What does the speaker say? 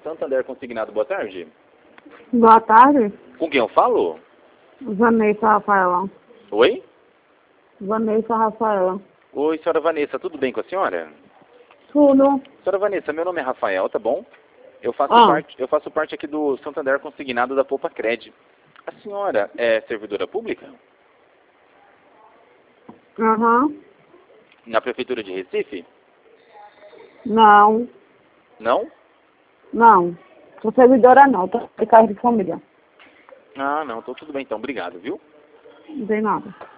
Santander Consignado, boa tarde. Boa tarde. Com quem eu falo? Vanessa Rafaela. Oi? Vanessa Rafaela. Oi, senhora Vanessa, tudo bem com a senhora? Tudo. Senhora Vanessa, meu nome é Rafael, tá bom? Eu faço parte aqui do Santander Consignado da Poupa Cred. A senhora é servidora pública? Aham. Na Prefeitura de Recife? Não. Não? Não. Sou servidora não, tô de casa de família. Ah, não, então tudo bem então, obrigado, viu? Não tem nada.